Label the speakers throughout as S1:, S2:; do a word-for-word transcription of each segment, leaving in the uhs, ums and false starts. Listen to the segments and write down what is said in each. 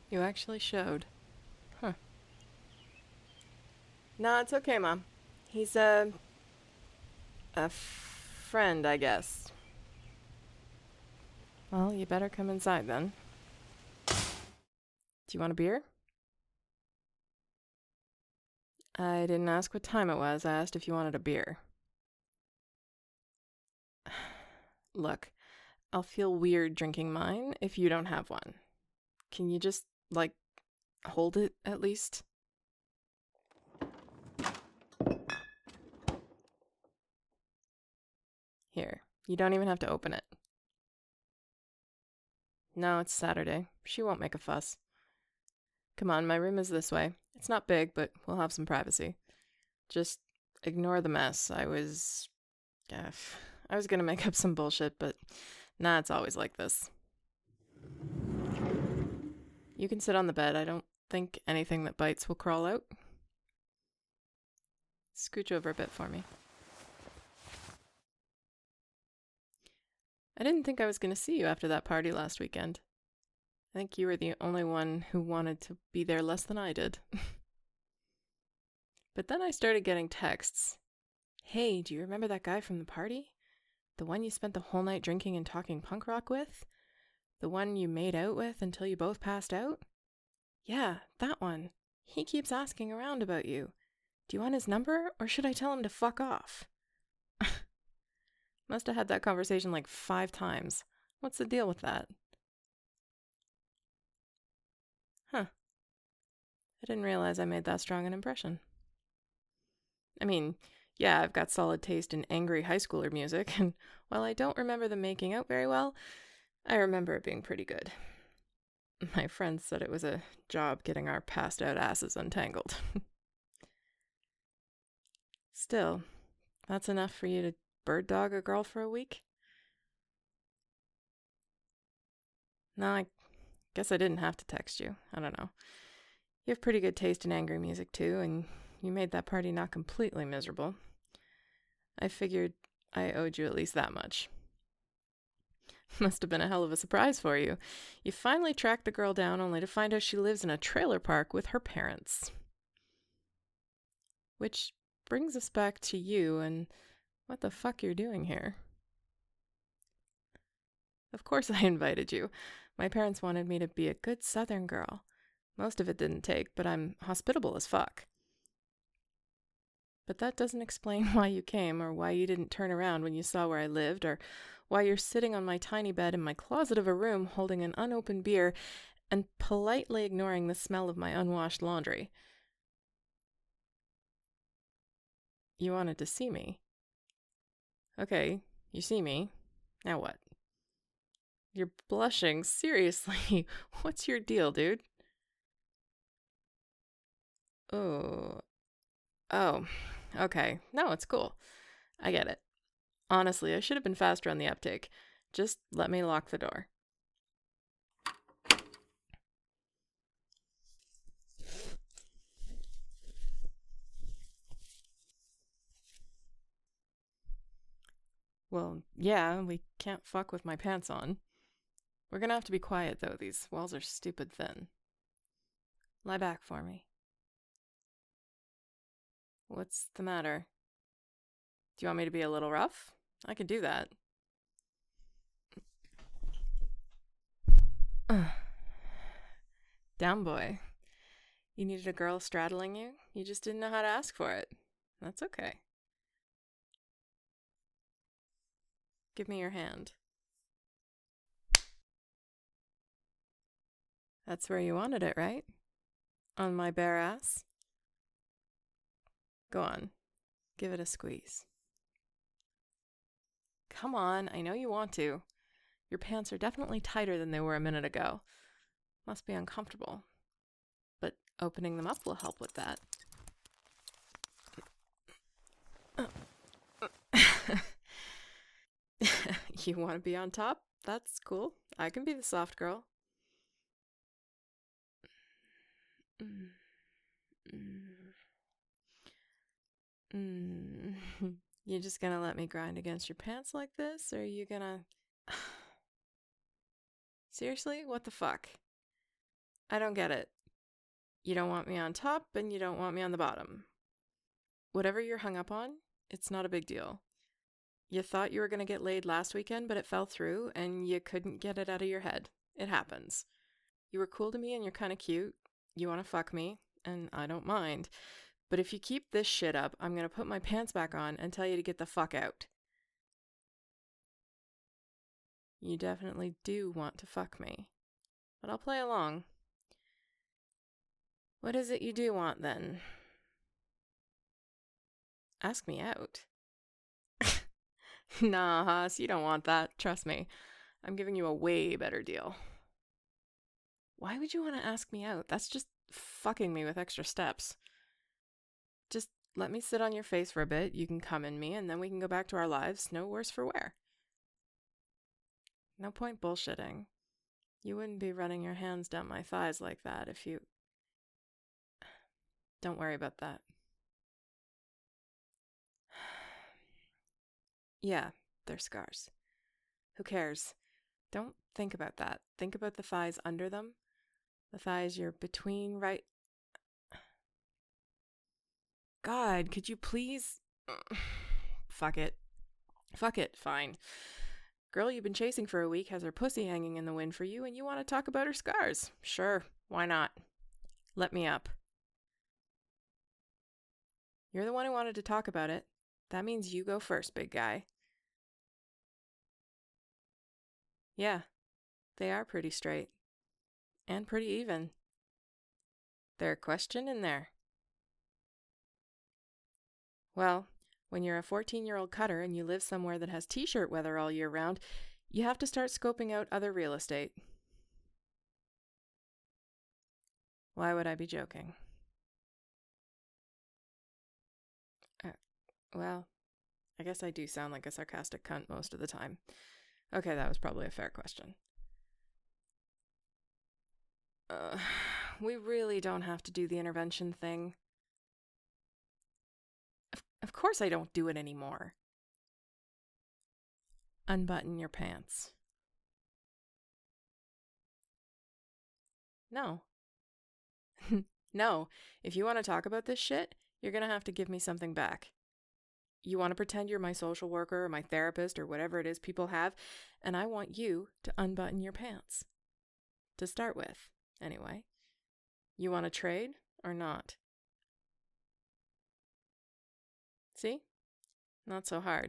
S1: You actually showed. Huh. No, it's okay, Mom. He's a... a f- friend, I guess. Well, you better come inside then. Do you want a beer? I didn't ask what time it was. I asked if you wanted a beer. Look, I'll feel weird drinking mine if you don't have one. Can you just, like, hold it at least? Here. You don't even have to open it. No, it's Saturday. She won't make a fuss. Come on, my room is this way. It's not big, but we'll have some privacy. Just ignore the mess. I was... Uh, I was gonna make up some bullshit, but nah, it's always like this. You can sit on the bed. I don't think anything that bites will crawl out. Scooch over a bit for me. I didn't think I was gonna see you after that party last weekend. I think you were the only one who wanted to be there less than I did. But then I started getting texts. Hey, do you remember that guy from the party? The one you spent the whole night drinking and talking punk rock with? The one you made out with until you both passed out? Yeah, that one. He keeps asking around about you. Do you want his number, or should I tell him to fuck off? Must have had that conversation like five times. What's the deal with that? Huh. I didn't realize I made that strong an impression. I mean, yeah, I've got solid taste in angry high schooler music, and while I don't remember them making out very well, I remember it being pretty good. My friends said it was a job getting our passed out asses untangled. Still, that's enough for you to bird dog a girl for a week? No, I guess I didn't have to text you. I don't know. You have pretty good taste in angry music, too, and you made that party not completely miserable. I figured I owed you at least that much. Must have been a hell of a surprise for you. You finally tracked the girl down only to find out she lives in a trailer park with her parents. Which brings us back to you and what the fuck you're doing here. Of course I invited you. My parents wanted me to be a good southern girl. Most of it didn't take, but I'm hospitable as fuck. But that doesn't explain why you came, or why you didn't turn around when you saw where I lived, or why you're sitting on my tiny bed in my closet of a room holding an unopened beer and politely ignoring the smell of my unwashed laundry. You wanted to see me. Okay, you see me. Now what? You're blushing. Seriously. What's your deal, dude? Oh. Oh. Okay. No, it's cool. I get it. Honestly, I should have been faster on the uptake. Just let me lock the door. Well, yeah, we can't fuck with my pants on. We're gonna have to be quiet, though. These walls are stupid thin. Lie back for me. What's the matter? Do you want me to be a little rough? I can do that. Down, boy. You needed a girl straddling you? You just didn't know how to ask for it. That's okay. Give me your hand. That's where you wanted it, right? On my bare ass? Go on. Give it a squeeze. Come on, I know you want to. Your pants are definitely tighter than they were a minute ago. Must be uncomfortable. But opening them up will help with that. You want to be on top? That's cool. I can be the soft girl. Mm. Mm. You just gonna let me grind against your pants like this, or are you gonna... Seriously? What the fuck? I don't get it. You don't want me on top and you don't want me on the bottom. Whatever you're hung up on, it's not a big deal. You thought you were going to get laid last weekend, but it fell through and you couldn't get it out of your head. It happens. You were cool to me and you're kind of cute. You want to fuck me, and I don't mind. But if you keep this shit up, I'm going to put my pants back on and tell you to get the fuck out. You definitely do want to fuck me. But I'll play along. What is it you do want, then? Ask me out. Nah, Haas, you don't want that. Trust me. I'm giving you a way better deal. Why would you want to ask me out? That's just fucking me with extra steps. Just let me sit on your face for a bit, you can come in me, and then we can go back to our lives, no worse for wear. No point bullshitting. You wouldn't be running your hands down my thighs like that if you... Don't worry about that. Yeah, they're scars. Who cares? Don't think about that. Think about the thighs under them. The thighs you're between, right? God, could you please... Fuck it. Fuck it, fine. Girl you've been chasing for a week has her pussy hanging in the wind for you and you want to talk about her scars. Sure, why not? Let me up. You're the one who wanted to talk about it. That means you go first, big guy. Yeah, they are pretty straight. And pretty even. There a question in there? Well, when you're a fourteen-year-old cutter and you live somewhere that has t-shirt weather all year round, you have to start scoping out other real estate. Why would I be joking? Uh, well, I guess I do sound like a sarcastic cunt most of the time. Okay, that was probably a fair question. Uh, we really don't have to do the intervention thing. Of, of course I don't do it anymore. Unbutton your pants. No. No, if you want to talk about this shit, you're gonna have to give me something back. You want to pretend you're my social worker or my therapist or whatever it is people have, and I want you to unbutton your pants. To start with, anyway. You want to trade or not? See? Not so hard.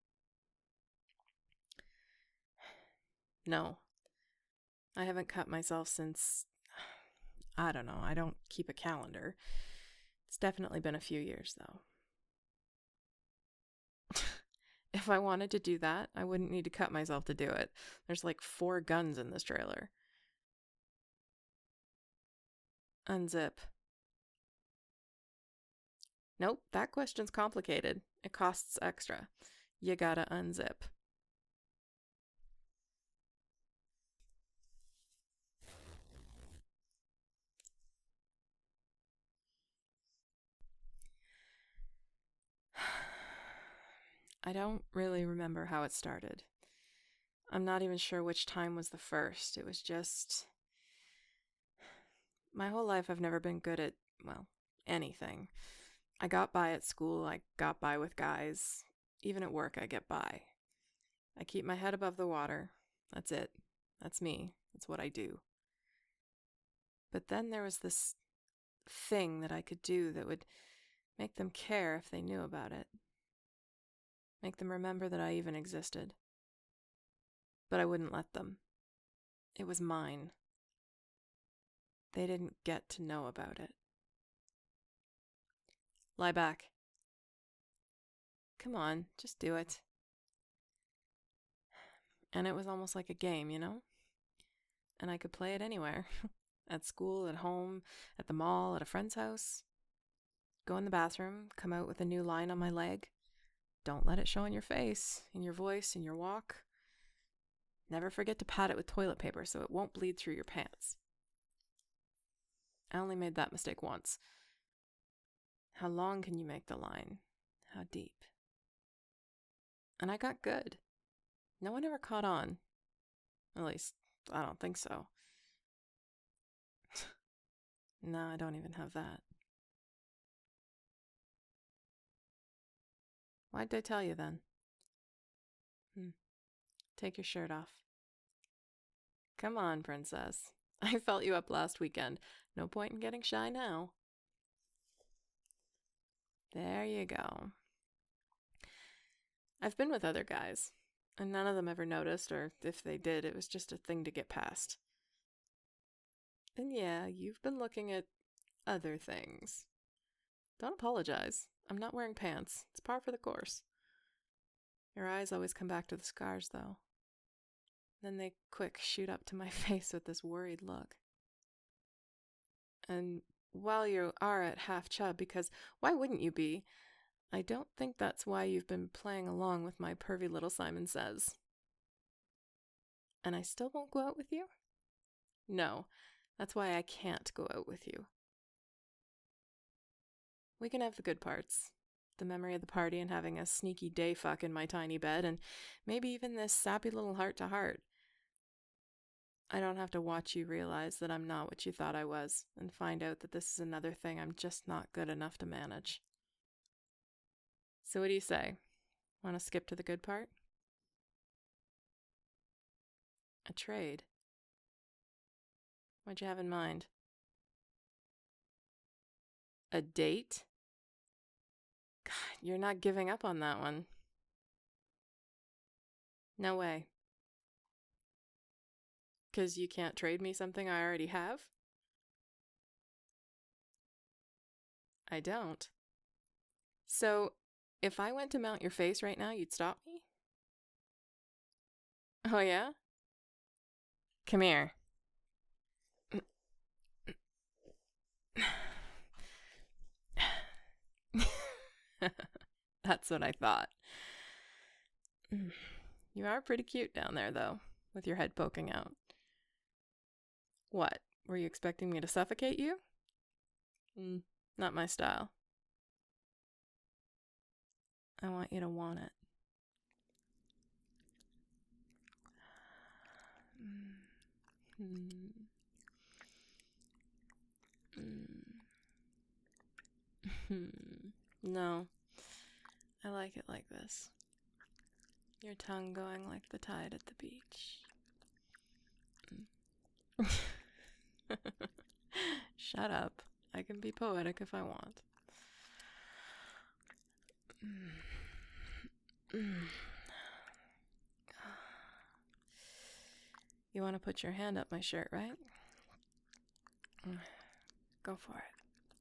S1: No. I haven't cut myself since... I don't know, I don't keep a calendar. It's definitely been a few years, though. If I wanted to do that, I wouldn't need to cut myself to do it. There's like four guns in this trailer. Unzip. Nope, that question's complicated. It costs extra. You gotta unzip. I don't really remember how it started. I'm not even sure which time was the first. It was just... My whole life I've never been good at, well, anything. I got by at school, I got by with guys. Even at work I get by. I keep my head above the water. That's it. That's me. That's what I do. But then there was this thing that I could do that would make them care if they knew about it. Make them remember that I even existed. But I wouldn't let them. It was mine. They didn't get to know about it. Lie back. Come on, just do it. And it was almost like a game, you know? And I could play it anywhere. At school, at home, at the mall, at a friend's house. Go in the bathroom, come out with a new line on my leg. Don't let it show in your face, in your voice, in your walk. Never forget to pat it with toilet paper so it won't bleed through your pants. I only made that mistake once. How long can you make the line? How deep? And I got good. No one ever caught on. At least, I don't think so. No, I don't even have that. Why'd I tell you then? Hmm. Take your shirt off. Come on, princess. I felt you up last weekend. No point in getting shy now. There you go. I've been with other guys, and none of them ever noticed, or if they did, it was just a thing to get past. And yeah, you've been looking at other things. Don't apologize. I'm not wearing pants. It's par for the course. Your eyes always come back to the scars, though. Then they quick shoot up to my face with this worried look. And while you are at half chub, because why wouldn't you be? I don't think that's why you've been playing along with my pervy little Simon Says. And I still won't go out with you? No, that's why I can't go out with you. We can have the good parts. The memory of the party and having a sneaky day fuck in my tiny bed, and maybe even this sappy little heart-to-heart. I don't have to watch you realize that I'm not what you thought I was, and find out that this is another thing I'm just not good enough to manage. So what do you say? Want to skip to the good part? A trade. What'd you have in mind? A date? God, you're not giving up on that one. No way. 'Cause you can't trade me something I already have? I don't. So, if I went to mount your face right now, you'd stop me? Oh yeah? Come here. That's what I thought. You are pretty cute down there, though, with your head poking out. What? Were you expecting me to suffocate you? Mm, not my style. I want you to want it. Mm. Mm. No, I like it like this. Your tongue going like the tide at the beach. Shut up. I can be poetic if I want. You want to put your hand up my shirt, right? Go for it.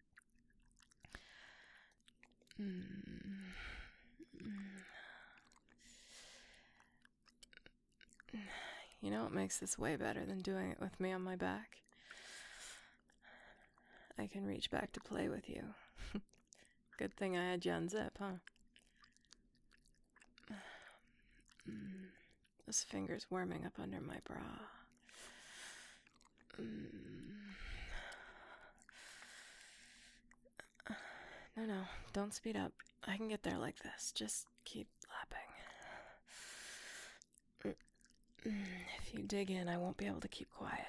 S1: You know what makes this way better than doing it with me on my back? I can reach back to play with you. Good thing I had you unzip, huh? This finger's warming up under my bra. No, no, don't speed up. I can get there like this. Just keep lapping. If you dig in, I won't be able to keep quiet.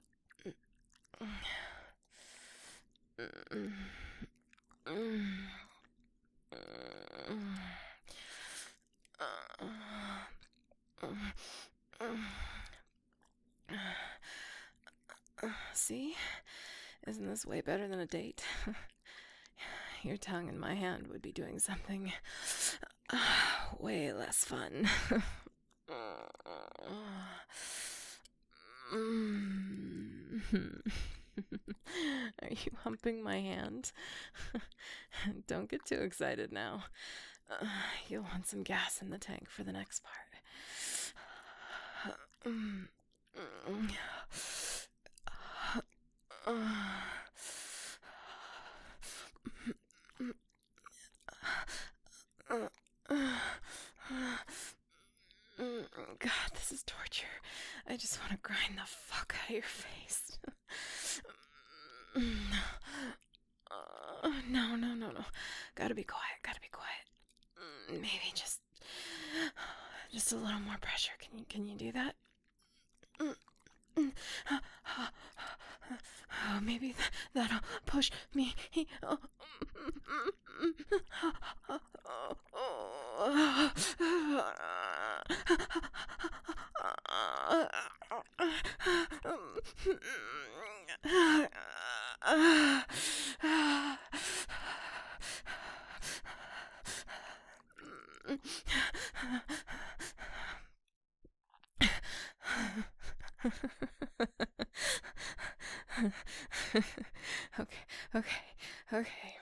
S1: See? Isn't this way better than a date? Your tongue in my hand would be doing something way less fun. Are you humping my hand? Don't get too excited now. Uh, you'll want some gas in the tank for the next part. God, this is torture. I just want to grind the fuck out of your face. uh, no, no, no, no. Gotta be quiet, gotta be quiet. Maybe just... Just a little more pressure. Can you, can you do that? Oh, maybe th- that'll push me. Oh. Okay, okay, okay.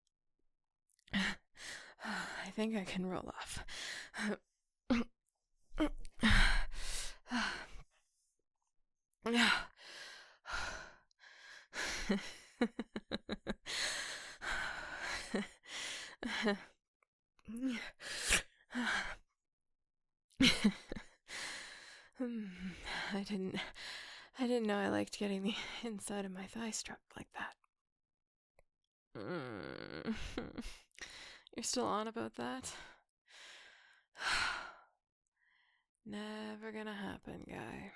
S1: I think I can roll off. I didn't I didn't know I liked getting the inside of my thigh stroked like that. Mm. You're still on about that? Never gonna happen, guy.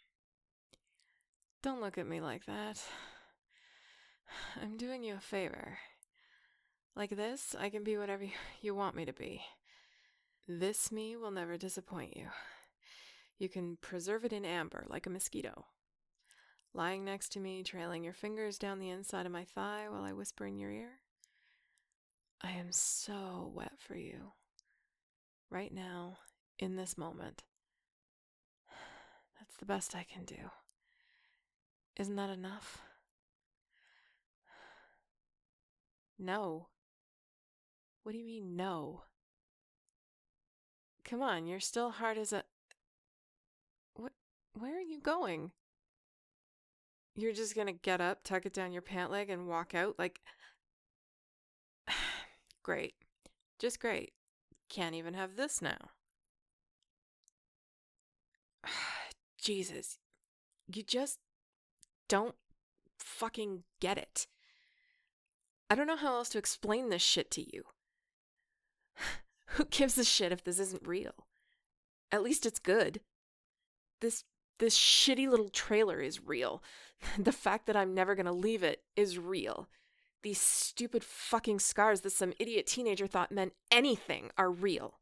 S1: Don't look at me like that. I'm doing you a favor. Like this, I can be whatever you want me to be. This me will never disappoint you. You can preserve it in amber, like a mosquito. Lying next to me, trailing your fingers down the inside of my thigh while I whisper in your ear. I am so wet for you. Right now, in this moment. That's the best I can do. Isn't that enough? No. What do you mean, no? Come on, you're still hard as a... What? Where are you going? You're just gonna get up, tuck it down your pant leg, and walk out like... Great. Just great. Can't even have this now. Jesus. You just don't fucking get it. I don't know how else to explain this shit to you. Who gives a shit if this isn't real? At least it's good. This this shitty little trailer is real. The fact that I'm never gonna leave it is real. These stupid fucking scars that some idiot teenager thought meant anything are real.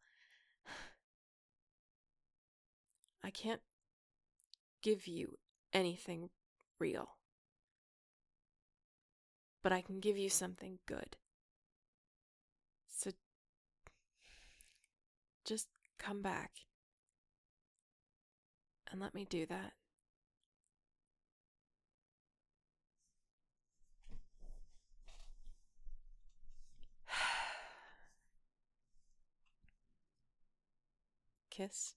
S1: I can't give you anything real. But I can give you something good. So just come back and let me do that. Kiss?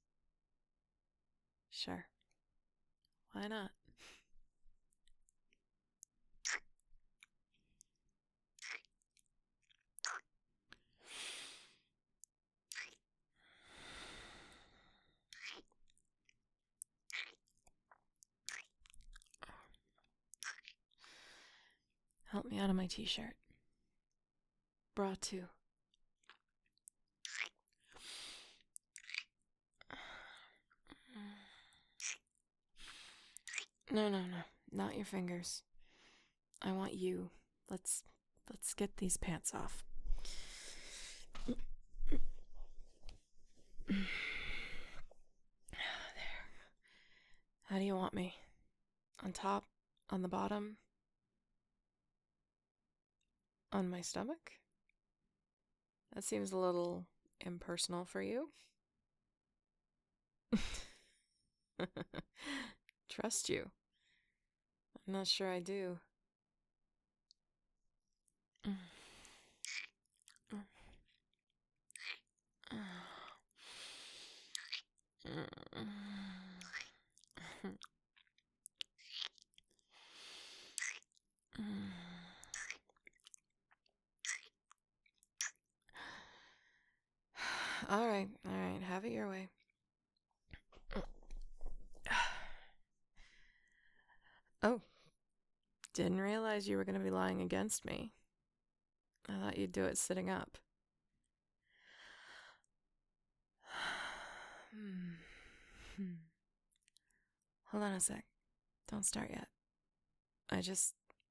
S1: Sure. Why not? Help me out of my t-shirt. Bra too. No, no, no. Not your fingers. I want you. Let's let's get these pants off. There. How do you want me? On top? On the bottom? On my stomach? That seems a little impersonal for you. Trust you. I'm not sure I do. All right, all right, have it your way. Oh, didn't realize you were going to be lying against me. I thought you'd do it sitting up. Hold on a sec. Don't start yet. I just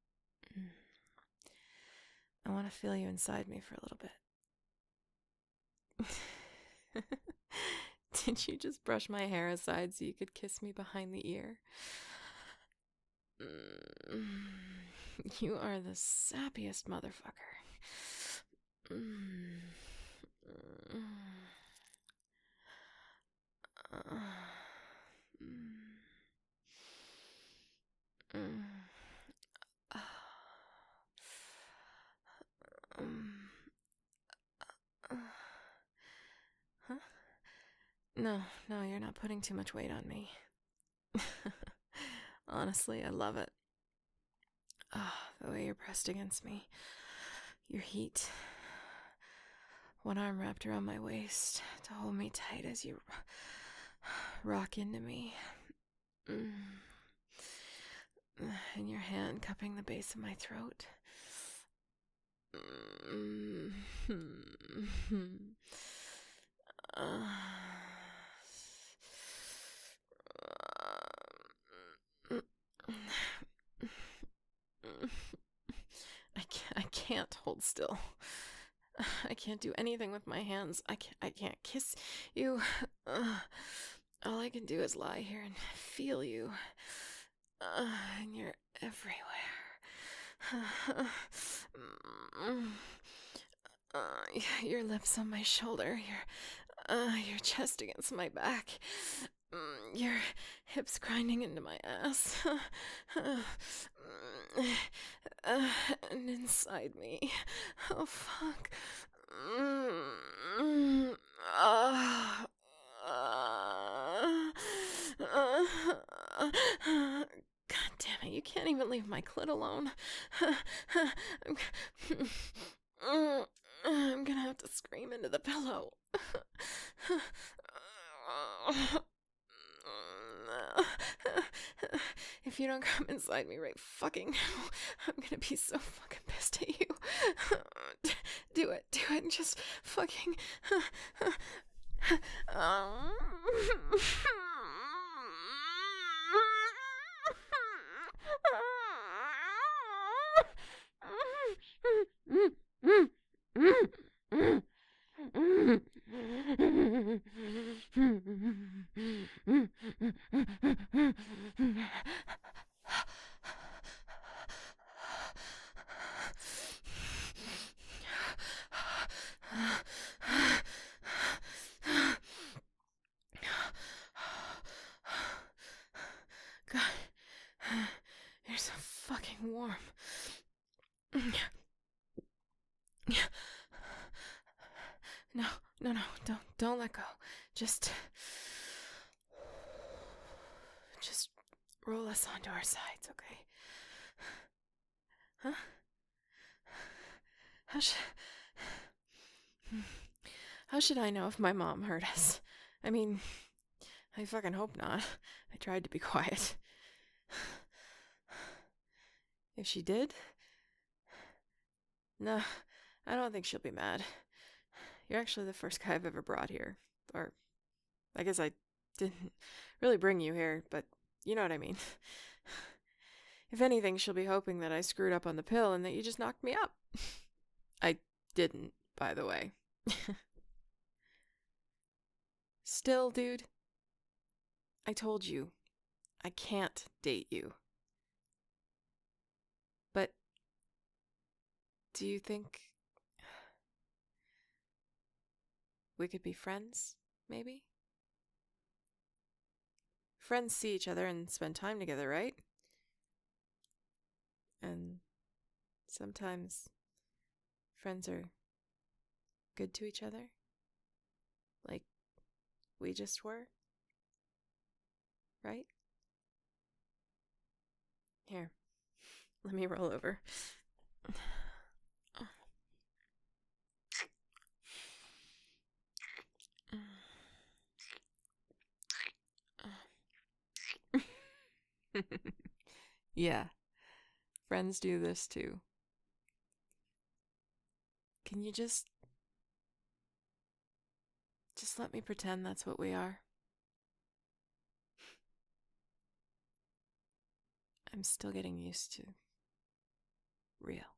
S1: I want to feel you inside me for a little bit. Did you just brush my hair aside so you could kiss me behind the ear? Mm. You are the sappiest motherfucker. Mm. Mm. Uh. Mm. Mm. Uh. Um. Uh. Huh? No, no, you're not putting too much weight on me. Honestly, I love it. Ah, oh, the way you're pressed against me. Your heat. One arm wrapped around my waist to hold me tight as you rock into me. Mm. And your hand cupping the base of my throat. Mm. Uh. I can't, I can't hold still. I can't do anything with my hands. I can't, I can't kiss you. Uh, all I can do is lie here and feel you. Uh, and you're everywhere. Uh, your lips on my shoulder. Your, uh, your chest against my back. Your hips grinding into my ass. Uh, and inside me. Oh, fuck. Mm, uh, uh, uh, God damn it, you can't even leave my clit alone. I'm, I'm gonna have to scream into the pillow. If you don't come inside me right fucking now, I'm gonna be so fucking pissed at you. Do it, do it, and just fucking. God, you're so fucking warm. No, no, no, don't, don't let go. Just, just roll us onto our sides, okay? Huh? How should, how should I know if my mom heard us? I mean, I fucking hope not. I tried to be quiet. If she did, no, I don't think she'll be mad. You're actually the first guy I've ever brought here. Or, I guess I didn't really bring you here, but you know what I mean. If anything, she'll be hoping that I screwed up on the pill and that you just knocked me up. I didn't, by the way. Still, dude, I told you, I can't date you. But, do you think we could be friends, maybe? Friends see each other and spend time together, right? And sometimes friends are good to each other. Like we just were. Right? Here, let me roll over. Yeah, friends do this too. Can you just... just let me pretend that's what we are? I'm still getting used to real.